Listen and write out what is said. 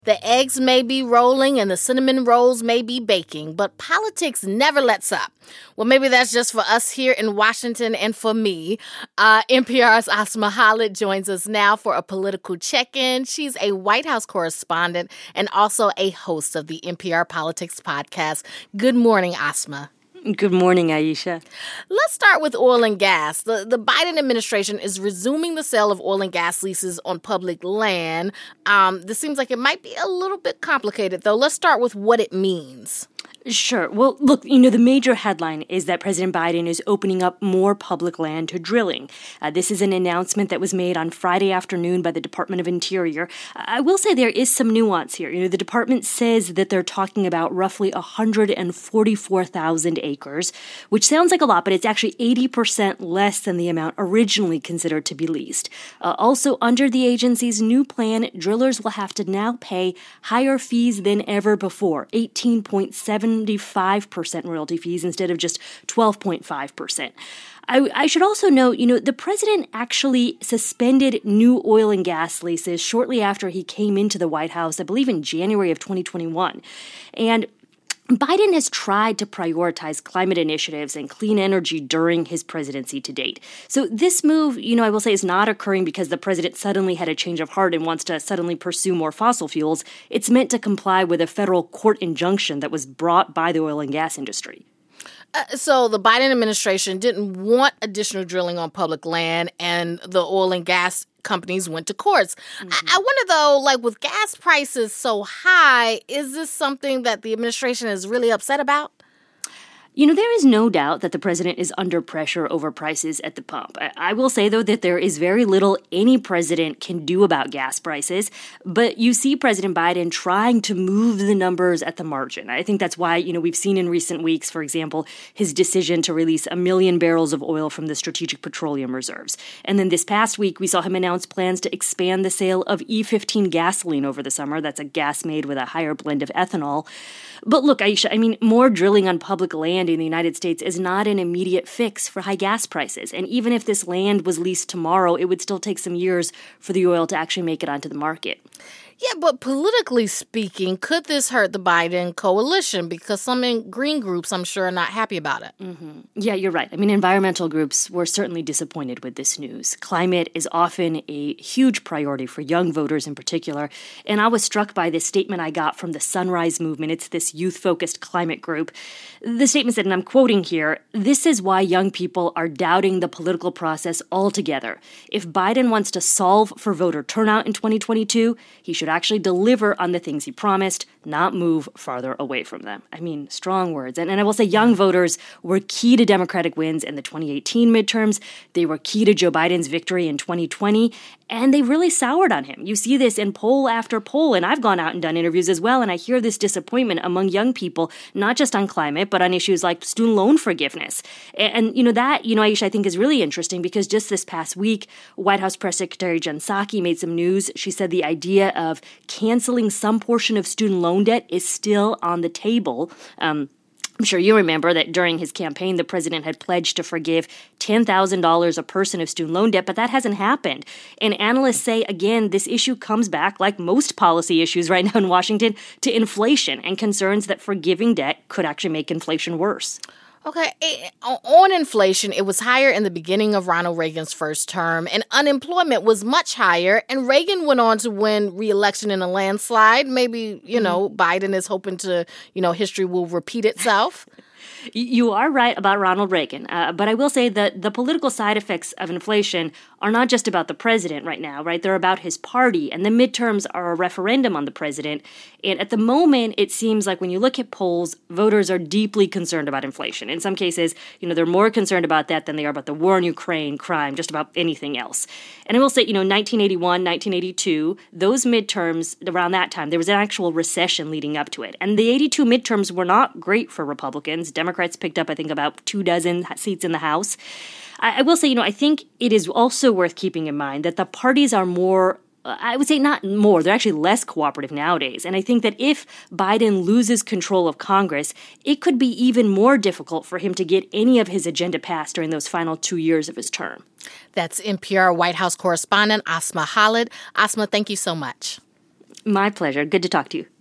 The eggs may be rolling and the cinnamon rolls may be baking, but politics never lets up. Well, maybe that's just for us here in Washington and for me. NPR's Asma Khalid joins us now for a political check-in. She's a White House correspondent and also a host of the NPR Politics Podcast. Good morning, Asma. Good morning, Aisha. Let's start with oil and gas. The Biden administration is resuming the sale of oil and gas leases on public land. This seems like it might be a little bit complicated, though. Let's start with what it means. Sure. Well, look, the major headline is that President Biden is opening up more public land to drilling. This is an announcement that was made on Friday afternoon by the Department of Interior. I will say there is some nuance here. The department says that they're talking about roughly 144,000 acres, which sounds like a lot, but it's actually 80% less than the amount originally considered to be leased. Also, under the agency's new plan, drillers will have to now pay higher fees than ever before, 18.75% royalty fees instead of just 12.5%. I should also note, the president actually suspended new oil and gas leases shortly after he came into the White House, I believe in January of 2021. And Biden has tried to prioritize climate initiatives and clean energy during his presidency to date. So this move, I will say, is not occurring because the president suddenly had a change of heart and wants to suddenly pursue more fossil fuels. It's meant to comply with a federal court injunction that was brought by the oil and gas industry. So the Biden administration didn't want additional drilling on public land, and the oil and gas companies went to courts. Mm-hmm. I wonder, though, with gas prices so high, is this something that the administration is really upset about? There is no doubt that the president is under pressure over prices at the pump. I will say, though, that there is very little any president can do about gas prices, but you see President Biden trying to move the numbers at the margin. I think that's why, we've seen in recent weeks, for example, his decision to release 1 million barrels of oil from the Strategic Petroleum Reserves. And then this past week, we saw him announce plans to expand the sale of E15 gasoline over the summer. That's a gas made with a higher blend of ethanol. But look, Aisha, more drilling on public land in the United States is not an immediate fix for high gas prices. And even if this land was leased tomorrow, it would still take some years for the oil to actually make it onto the market. Yeah, but politically speaking, could this hurt the Biden coalition? Because some green groups, I'm sure, are not happy about it. Mm-hmm. Yeah, you're right. Environmental groups were certainly disappointed with this news. Climate is often a huge priority for young voters in particular. And I was struck by this statement I got from the Sunrise Movement. It's this youth-focused climate group. The statement said, and I'm quoting here, "This is why young people are doubting the political process altogether. If Biden wants to solve for voter turnout in 2022, he should actually deliver on the things he promised, not move farther away from them." Strong words. And I will say young voters were key to Democratic wins in the 2018 midterms. They were key to Joe Biden's victory in 2020. And they really soured on him. You see this in poll after poll, and I've gone out and done interviews as well, and I hear this disappointment among young people, not just on climate, but on issues like student loan forgiveness. And that, Aisha, I think is really interesting because just this past week, White House Press Secretary Jen Psaki made some news. She said the idea of canceling some portion of student loan debt is still on the table. I'm sure you remember that during his campaign, the president had pledged to forgive $10,000 a person of student loan debt, but that hasn't happened. And analysts say, again, this issue comes back, like most policy issues right now in Washington, to inflation and concerns that forgiving debt could actually make inflation worse. Okay, on inflation, it was higher in the beginning of Ronald Reagan's first term, and unemployment was much higher, and Reagan went on to win re-election in a landslide. Maybe, Biden is hoping to, history will repeat itself. You are right about Ronald Reagan, but I will say that the political side effects of inflation are not just about the president right now, right? They're about his party, and the midterms are a referendum on the president. And at the moment, it seems like when you look at polls, voters are deeply concerned about inflation. In some cases, they're more concerned about that than they are about the war in Ukraine, crime, just about anything else. And I will say, 1981, 1982, those midterms, around that time, there was an actual recession leading up to it. And the 82 midterms were not great for Republicans. Democrats picked up, I think, about 24 seats in the House. I will say, I think it is also worth keeping in mind that the parties are more I would say not more. They're actually less cooperative nowadays. And I think that if Biden loses control of Congress, it could be even more difficult for him to get any of his agenda passed during those final 2 years of his term. That's NPR White House correspondent Asma Khalid. Asma, thank you so much. My pleasure. Good to talk to you.